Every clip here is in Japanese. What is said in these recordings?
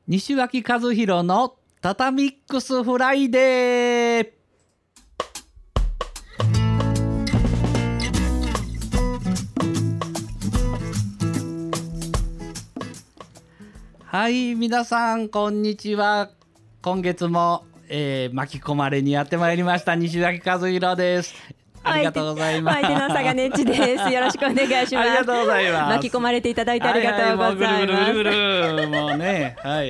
西脇和弘のタタミックスフライデー。はい、皆さんこんにちは。今月も、巻き込まれにやってまいりました西脇和弘です。ありがとうございます。 相手の佐賀ねっちです。よろしくお願いします。 ありがとうございます。 巻き込まれていただいてありがとうございます。 はいはい、もうぐるぐるぐるぐるもうね、はい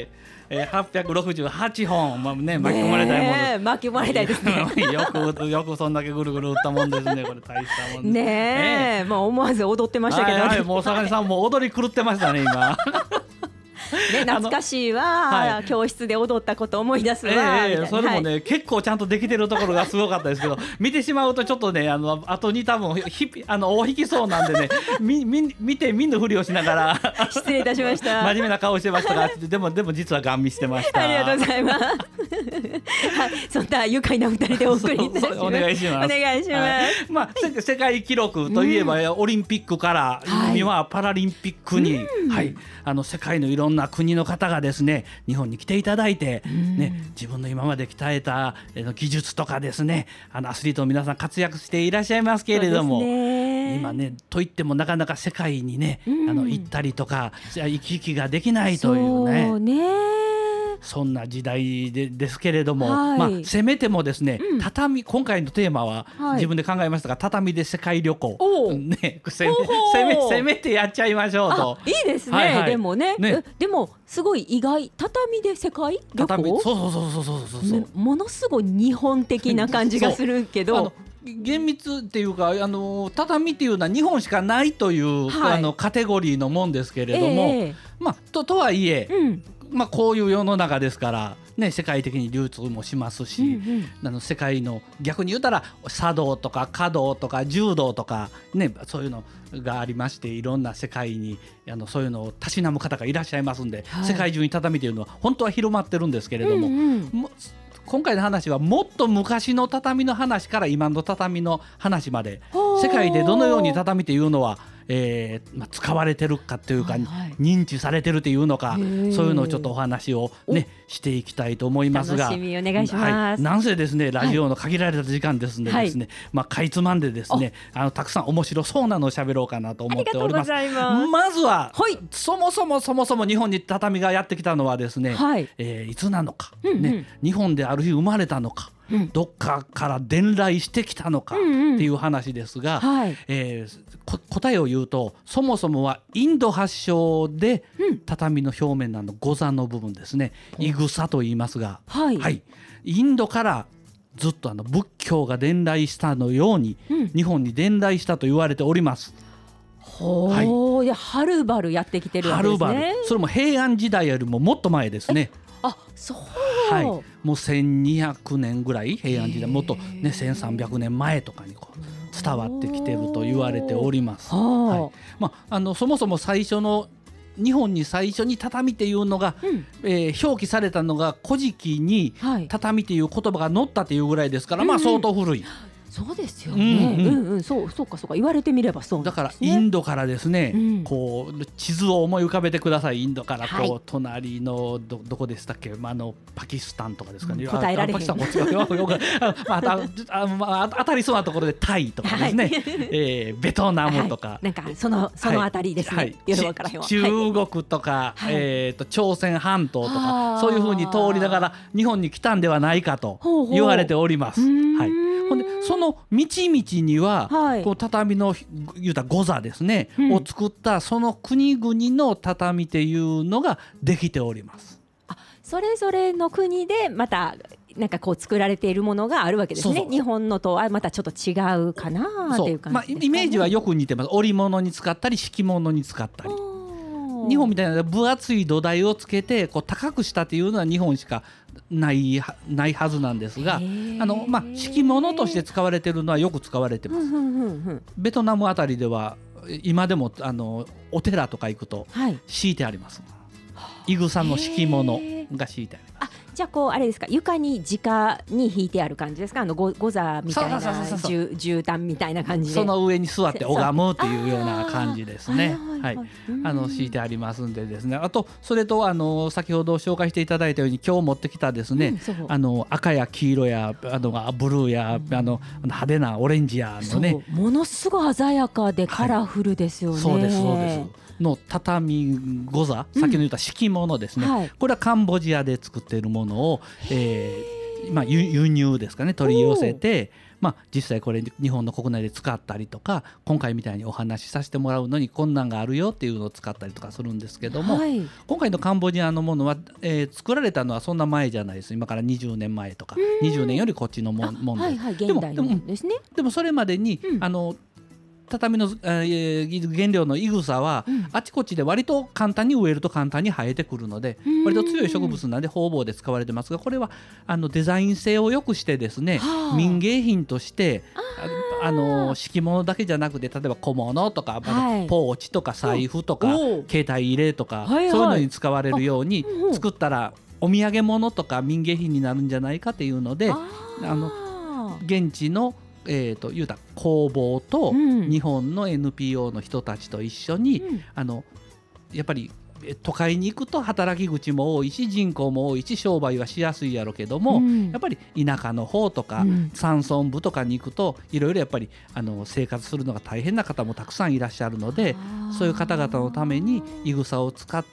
。868本、まあね、巻き込まれたいもの、 巻き込まれたいですね。 よくそんだけぐるぐる打ったもんですね。これ大したもんですね。もう思わず踊ってましたけど、 はいはい、もう坂根さんも踊り狂ってましたね今。 ね、懐かしいわ、はい、教室で踊ったこと思い出すわ、 それもね、はい、結構ちゃんとできてるところがすごかったですけど見てしまうとちょっとね後に多分大引きそうなんでね見て見ぬふりをしながら失礼いたしました真面目な顔してましたがでも実はガン見してました。 ありがとうございます、はい、そんな愉快な2人でお送りいたします。 お願いします。 お願いします、はい、 まあ、世界記録といえば、オリンピックから、今はパラリンピックに、はい、世界のいろんな国の方がですね日本に来ていただいて、ね、自分の今まで鍛えた技術とかですねアスリートの皆さん活躍していらっしゃいますけれども、今ねといってもなかなか世界にね、行ったりとか行き来ができないというね、そんな時代ですけれども、まあ、せめてもですね、今回のテーマは自分で考えましたが、畳で世界旅行、ね、せめてやっちゃいましょうと。 いいですね、でもね、でもすごい意外、畳で世界旅行、そうものすごい日本的な感じがするけど厳密っていうか畳っていうのは日本しかないという、カテゴリーのもんですけれども、まあ、とはいえ、まあ、こういう世の中ですから、ね、世界的に流通もしますし、世界の逆に言うたら茶道とか華道とか柔道とか、ね、そういうのがありまして、いろんな世界にそういうのをたしなむ方がいらっしゃいますんで、世界中に畳というのは本当は広まってるんですけれども、今回の話はもっと昔の畳の話から今の畳の話まで、世界でどのように畳というのは使われてるかというか、認知されてるというのか、そういうのをちょっとお話をねしていきたいと思いますが、 楽しみお願いします。 なんせですねラジオの限られた時間ですのでですね、かいつまんでですねたくさん面白そうなのを喋ろうかなと思っております。まずは、そもそも日本に畳がやってきたのはですね、いつなのか、日本である日生まれたのか、どっかから伝来してきたのかっていう話ですが、答えを言うと、そもそもはインド発祥で、畳の表面のゴザの部分ですね、いぐさと言いますが、インドからずっと仏教が伝来したのように、日本に伝来したと言われております。 はるばるやってきてるわけですね。はるばる、それも平安時代よりももっと前ですね。 そう、 もう1200年ぐらい、平安時代もっと、ね、1300年前とかに伝わってきてると言われております。そもそも日本に最初に畳っていうのが、表記されたのが古事記に畳っていう言葉が載ったというぐらいですから、相当古い。 そうですよね。そうか言われてみればそうだからインドからですね、こう地図を思い浮かべてください。インドから隣のどこでしたっけ、パキスタンとかですかね。 答えられへん。 当たりそうなところでタイとかですね、ベトナムとか、 なんかそのあたりですね。 中国とか朝鮮半島とか、そういうふうに通りながら日本に来たんではないかと言われております。ほんでその道々には、こう畳の言うたゴザですね、を作ったその国々の畳っていうのができております。 それぞれの国でまたなんかこう作られているものがあるわけですね。日本のとはまたちょっと違うかなっていう感じですかね。 イメージはよく似てます。織物に使ったり敷物に使ったり、日本みたいな分厚い土台をつけてこう高くしたっていうのは日本しかないはずなんですが、敷物として使われているのはよく使われてます。ベトナムあたりでは今でもお寺とか行くと敷いてあります。いぐさの敷物が敷いてあります。 じゃあこうあれですか、床に直に引いてある感じですか、ゴザみたいな絨毯みたいな感じでその上に座って拝むっていうような感じですね。はい、敷いてありますんでですね。あとそれと先ほど紹介していただいたように今日持ってきたですね、赤や黄色やブルーや派手なオレンジやのね、 ものすごい鮮やかでカラフルですよね。 そうですそうですの畳ゴザ、先ほど言った敷物ですね、これはカンボジアで作っているものを、輸入ですかね、取り寄せて、実際これ日本の国内で使ったりとか、今回みたいにお話しさせてもらうのにこんなんがあるよっていうのを使ったりとかするんですけども、今回のカンボジアのものは、作られたのはそんな前じゃないです。今から20年前とか20年よりこっちのもんで、 現代のもんですね。 でもそれまでに、畳の原料のいぐさは、あちこちで割と簡単に植えると簡単に生えてくるので、割と強い植物なんで方々で使われてますが、これはデザイン性を良くしてですね、民芸品として敷物だけじゃなくて、例えば小物とか、ポーチとか財布とか、携帯入れとか、そういうのに使われるように作ったらお土産物とか民芸品になるんじゃないかというので、現地の言うた工房と日本の NPO の人たちと一緒に、やっぱり都会に行くと働き口も多いし人口も多いし商売はしやすいやろうけども、やっぱり田舎の方とか、山村部とかに行くといろいろやっぱり生活するのが大変な方もたくさんいらっしゃるので、そういう方々のためにいぐさを使って、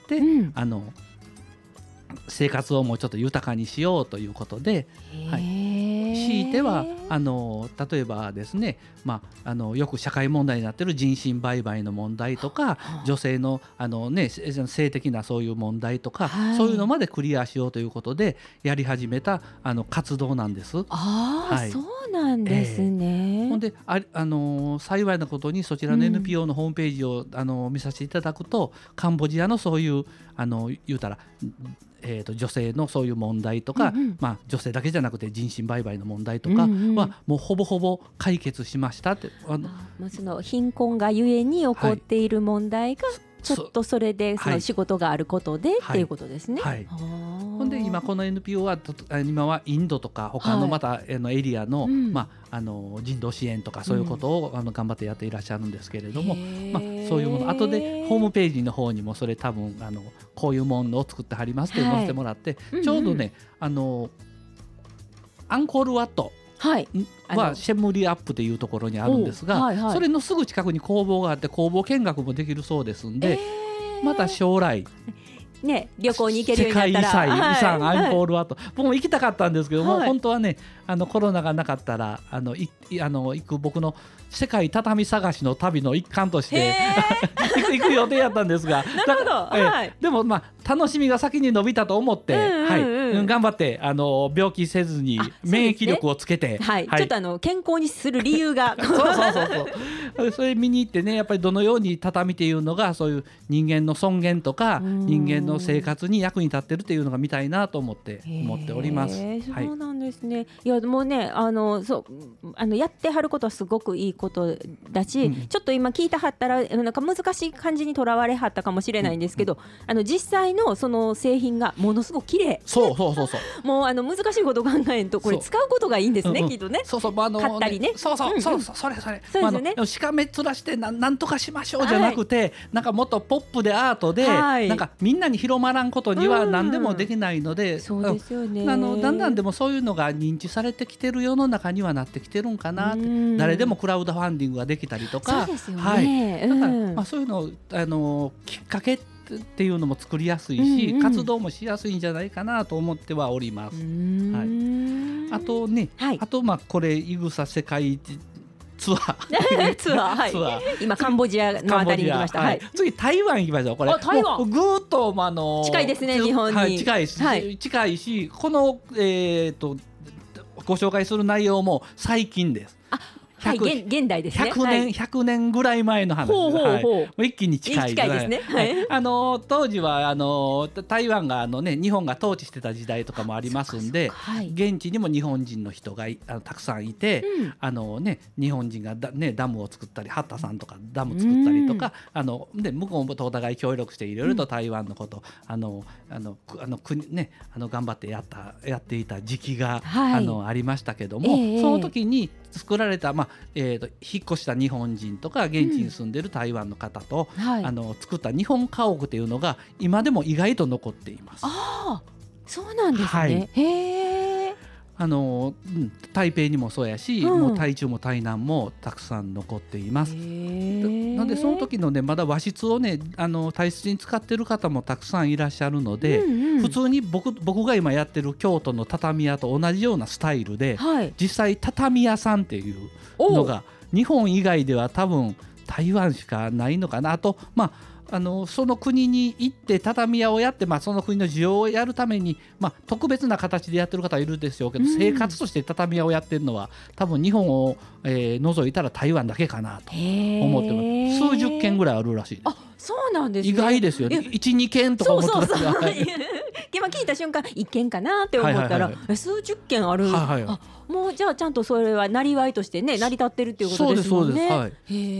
生活をもうちょっと豊かにしようということで、強いては例えばですね、よく社会問題になっている人身売買の問題とか、女性の性的なそういう問題とか、そういうのまでクリアしようということでやり始めた活動なんです。 そうなんですね。 ほんで幸いなことにそちらの NPO のホームページを見させていただくと、カンボジアのそういう言うたら女性のそういう問題とか、女性だけじゃなくて人身売買の問題とかはもうほぼほぼ解決しましたって。 その貧困がゆえに起こっている問題がちょっとそれでその仕事があることでっていうことですね。 ほんで今この NPO は今はインドとか他のまたエリアの人道支援とかそういうことを頑張ってやっていらっしゃるんですけれども、そういうもの後でホームページの方にもそれ多分こういうものを作ってはりますって載せてもらって、ちょうどねアンコールワットはシェムリアップというところにあるんですが、それのすぐ近くに工房があって工房見学もできるそうですんで、また将来旅行に行けるようになったら世界遺産アンコールワット、僕も行きたかったんですけども、本当はねコロナがなかったら行く僕の世界畳探しの旅の一環として行く予定やったんですが、 なるほど、 でも楽しみが先に伸びたと思って、頑張って病気せずに免疫力をつけて、 ちょっと健康にする理由がそうそれ見に行ってね、やっぱりどのように畳っていうのがそういう人間の尊厳とか人間の生活に役に立ってるっていうのが見たいなと思っております。 そうなんですね。いやもうねやってはることはすごくいいことだし、ちょっと今聞いたはったらなんか難しい感じにとらわれはったかもしれないんですけど、実際のその製品がものすごく綺麗。そうもう難しいこと考えんとこれ使うことがいいんですね、きっとね。買ったりね。それしかめっ面してなんとかしましょうじゃなくて、なんかもっとポップでアートで、なんかみんなに広まらんことには何でもできないので、 そうですよね。 だんだんでもそういうのが認知されてきてる世の中にはなってきてるんかなって、誰でもクラウドファンディングができたりとか、 そうですよね。 だからそういうのきっかけっていうのも作りやすいし、活動もしやすいんじゃないかなと思ってはおります。あとね、これいぐさ世界ツアー今カンボジアのあたりに行きました。 次台湾行きましょう。これ台湾ぐーっと近いですね、日本に。 近いし、このご紹介する内容も最近です。 はい、現代ですね。 100年ぐらい前の話です。一気に近いですね。 当時は台湾が日本が統治してた時代とかもありますんで、現地にも日本人の人がたくさんいて、日本人がダムを作ったり、八田さんとかダム作ったりとか、で向こうもお互い協力していろいろと台湾のこと国頑張ってやっていた時期が、ありましたけども、その時に作られた、引っ越した日本人とか現地に住んでる台湾の方と、作った日本家屋というのが今でも意外と残っています。 そうなんですね。へー。 台北にもそうやし、もう台中も台南もたくさん残っています。なのでその時のまだ和室を大切に使ってる方もたくさんいらっしゃるので、普通に僕が今やってる京都の畳屋と同じようなスタイルで、実際畳屋さんっていうのが日本以外では多分台湾しかないのかな。あとその国に行って畳屋をやって、その国の需要をやるために、特別な形でやってる方はいるでしょうけど、生活として畳屋をやってるのは多分日本を、除いたら台湾だけかなと思ってます。数十件ぐらいあるらしいです。 そうなんですね。 意外ですよね。1、2件とか思ってたんですが、 今聞いた瞬間1件かなって思ったら、数十件ある。もうじゃあちゃんとそれはなりわいとして成り立ってるっていうことですもんね。 そうです。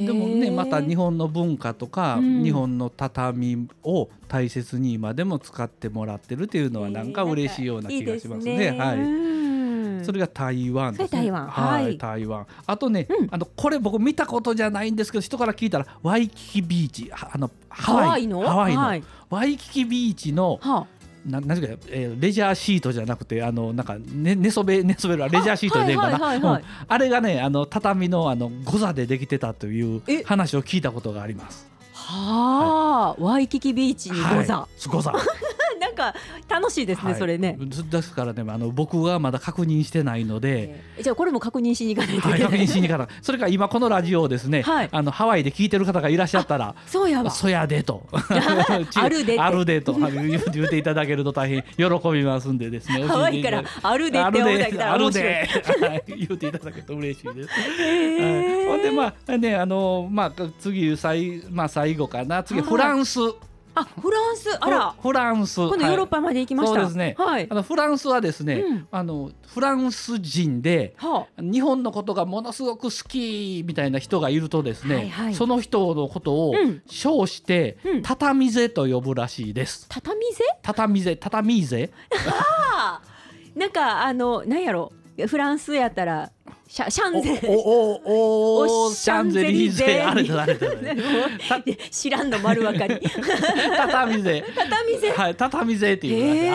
でもまた日本の文化とか、日本の畳を大切に今でも使ってもらってるっていうのはなんか嬉しいような気がしますね。それが台湾ですね。台湾。あとこれ僕見たことじゃないんですけど、人から聞いたらワイキキビーチ、ハワイのワイキキビーチのレジャーシートじゃなくて寝そべるレジャーシートでかな、あれが畳のゴザでできてたという話を聞いたことがあります。 ワイキキビーチにゴザ。なんか楽しいですね、それね。 ですから僕はまだ確認してないので、 じゃあこれも確認しに行かないといけない。 確認しに行かない。それから今このラジオをですね、ハワイで聞いてる方がいらっしゃったら、そうやでとあるでと言っていただけると大変喜びますんでですね。 ハワイからあるでって思ったら面白い。 言っていただけると嬉しいです。ほんで次最後かな。次フランス。 フランス、 フランス、 今度ヨーロッパまで行きました。 そうですね。フランスはですね、フランス人で日本のことがものすごく好きみたいな人がいるとですね、その人のことを称して畳ぜと呼ぶらしいです。畳ぜ。 なんかなんやろ、フランスやったらシャンゼリゼ、あれ知らんの丸分かり。 畳ぜっていう。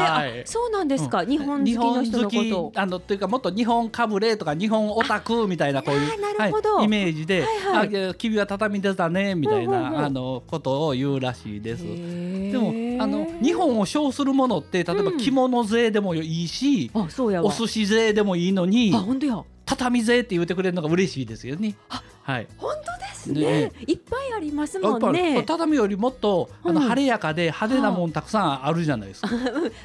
そうなんですか。日本好きの人のことというか、もっと日本かぶれとか日本オタクみたいなこういうイメージで、君は畳ぜだねみたいなことを言うらしいです。でも日本を称するものって例えば着物ぜでもいいし、お寿司ぜでもいいのに、畳ぜって言ってくれるのが嬉しいですよね。 本当ですね。いっぱいありますもんね。 畳よりもっと晴れやかで派手なもんたくさんあるじゃないですか。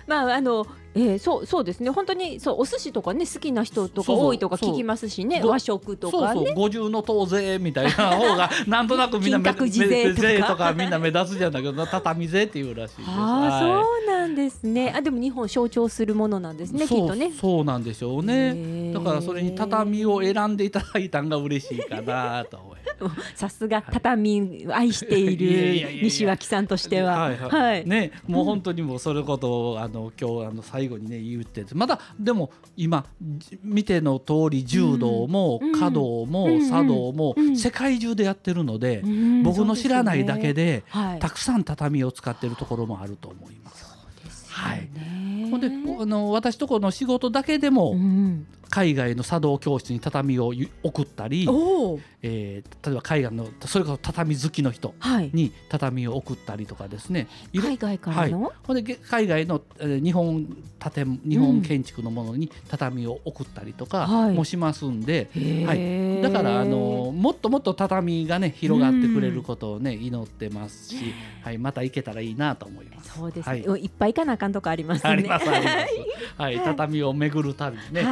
そうですね。本当にお寿司とかね好きな人とか多いとか聞きますしね。和食とかね。五重の塔ぜみたいな方がなんとなくみんな目立つとかみんな目立つじゃないけど、畳ぜっていうらしいです。そうなんですね。でも日本を象徴するものなんですね、きっとね。 そうなんでしょうね。だからそれに畳を選んでいただいたんが嬉しいかなと思います。 さすが畳愛している西脇さんとしては、 もう本当にもうそれことを今日最後にね言ってて、まだでも今見ての通り柔道も華道も茶道も世界中でやってるので、僕の知らないだけでたくさん畳を使ってるところもあると思います。ほんで私とこの仕事だけでも海外の茶道教室に畳を送ったり、例えば海外のそれこそ畳好きの人に畳を送ったりとかですね、 海外からの、 ほんで海外の日本建築のものに畳を送ったりとかもしますんで、だからもっともっと畳がね広がってくれることをね祈ってますし、また行けたらいいなと思います。 そうですね。いっぱい行かなあかんとこありますね。 畳を巡る旅ね。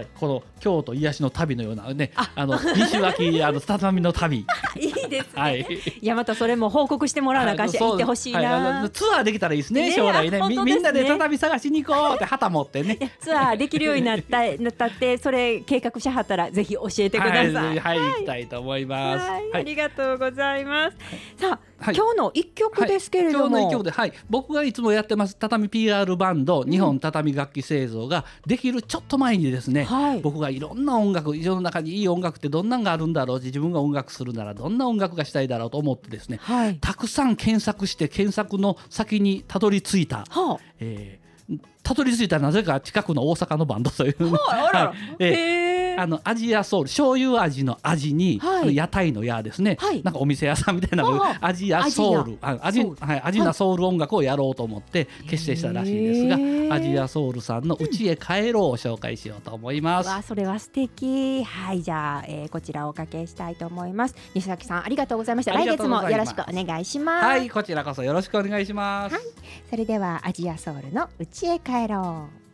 この京都癒しの旅のようなね、西脇畳の旅いいですね、 はい、 いやまたそれも報告してもらわなあかんし、行ってほしいな、 ツアーできたらいいですね、将来ね、みんなで畳探しに行こうって旗持ってね、 ツアーできるようになったってそれ計画しはったらぜひ教えてください。 はい、行きたいと思います。 ありがとうございます。さあ、今日の一曲ですけれども、 今日の一曲で、僕がいつもやってます畳 PR バンド、日本畳楽器製造ができるちょっと前にですね、僕がいろんな音楽、世の中にいい音楽ってどんなんがあるんだろう、自分が音楽するならどんな音楽がしたいだろうと思ってですね、たくさん検索して検索の先にたどり着いた、たどり着いたらなぜか近くの大阪のバンドというアジアソウル、醤油味の味に、屋台の屋ですね、なんかお店屋さんみたいなアジアソウル、味なソウル音楽をやろうと思って結成したらしいですが、アジアソウルさんの家へ帰ろうを紹介しようと思います。 それは素敵。はい、じゃあ、こちらをおかけしたいと思います。西崎さんありがとうございました。来月もよろしくお願いします。 はい、こちらこそよろしくお願いします。 それではアジアソウルの家へ帰ろう。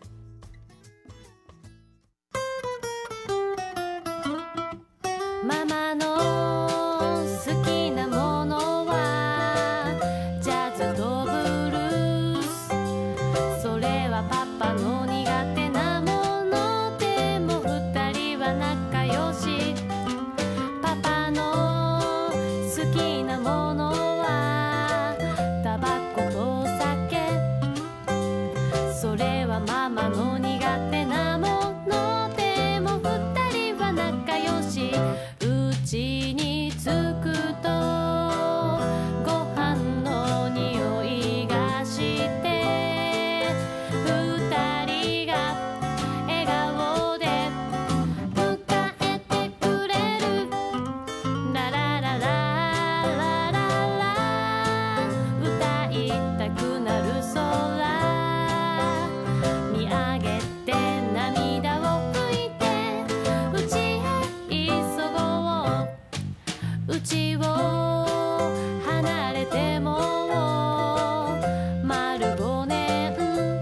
ママの好きなものはジャズとブルース、それはパパの苦手なものでも二人は仲良し。パパの好きなものはタバコと酒、それはママの苦手なものでも二人は仲良し。家に着くとご飯の匂いがして二人が笑顔で迎えてくれる。ラララララララ歌いたくなる空見上げて涙を拭いて家へ急ごう。家を離れても丸5年、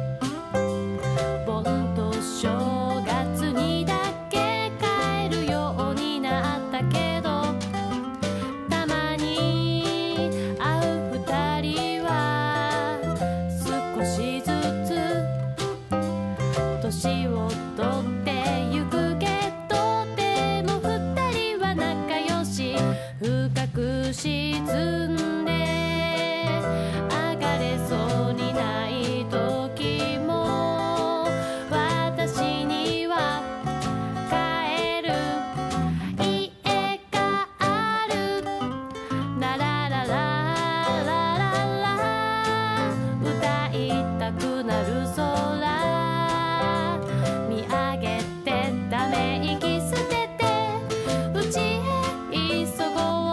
盆と正月にだけ帰るようになったけど、たまに会う二人は少しずつ年を取ってゆくけど、でも二人は仲良し。深く沈んで上がれそうにない時も私には帰る家がある。ラララララララ歌いたくなる空見上げてため息捨てて家へ急ごう。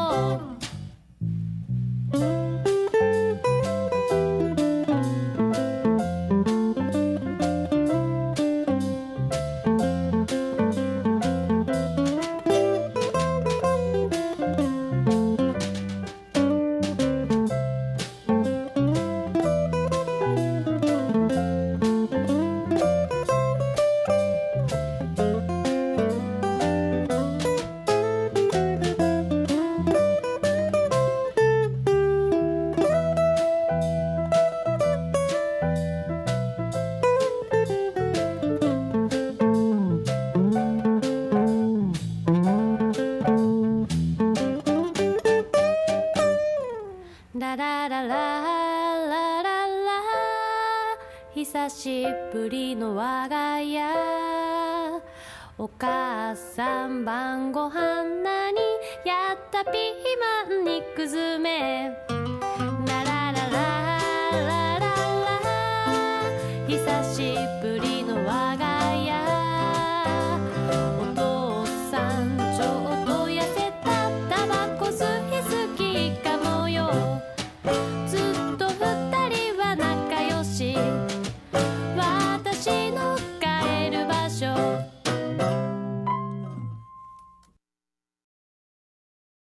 ラララララララ久しぶりの我が家。お母さん晩ご飯何やった？ピーマン肉詰め。ラララララララ久しぶりの我が家。お父さんちょっと痩せた、タバコ吸いすぎかもよ。ずっと二人は仲良し。私の帰る場所